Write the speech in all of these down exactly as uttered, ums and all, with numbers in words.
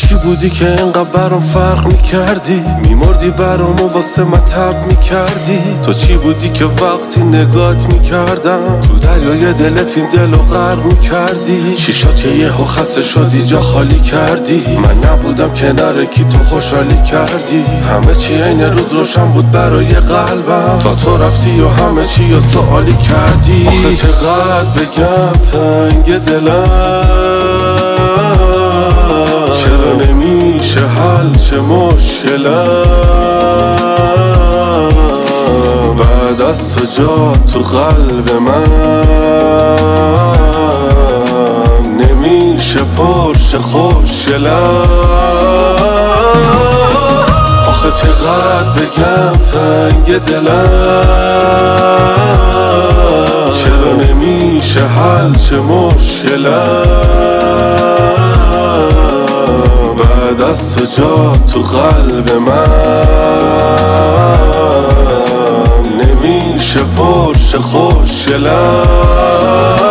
چی بودی که اینقدر برام فرق میکردی؟ میمردی برام و واسه من تب میکردی. تو چی بودی که وقتی نگات میکردم تو دریای دلت این دلو غرق میکردی؟ چی شد که یهو خسته شدی جا خالی کردی؟ من نبودم کنار کی تو خوشحالی کردی. همه چی عین روز روشن بود برای قلبم تا تو رفتی و همه چی رو سوالی کردی. آخه چقدر بگم تنگ دلم، چرا نمیشه حل چه مشکلم؟ بعد از تو جا تو قلب من نمیشه پرش خوشگلم. آخه چقدر بگم تنگ دلم، چرا نمیشه حل چه مشکلم؟ بعد از تو جا تو قلب من نمیشه پرش خوشگلم.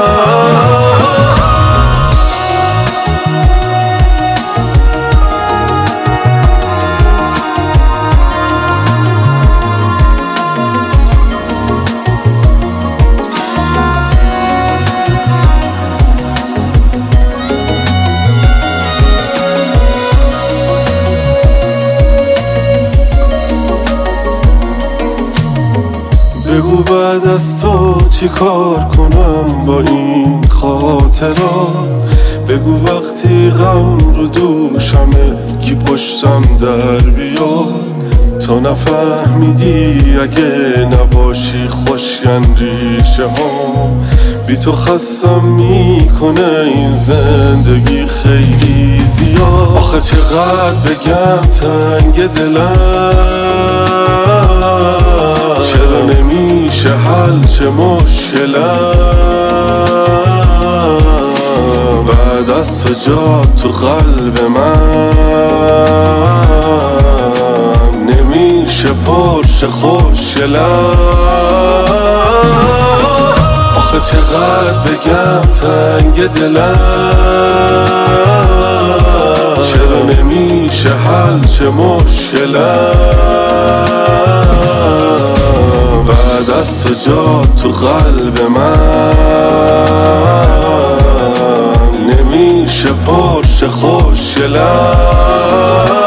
بگو بعد از تو چی کار کنم با این خاطرات؟ بگو وقتی غم رو دوشمه کی پشتم در بیاد؟ تو نفهمیدی اگه نباشی خوشگن ریشه هم بی تو خستم میکنه این زندگی خیلی زیاد. آخه چقدر بگم تنگ دلم، چرا نمیشه حل چه مشکلم؟ بعد از تو جا تو قلب من نمیشه پرش خوشگلم. آخه چقدر بگم تنگ دلم، چرا نمیشه حل چه مشکلم؟ بعد از تو جا تو قلب من نمیشه پرش خوشگلم.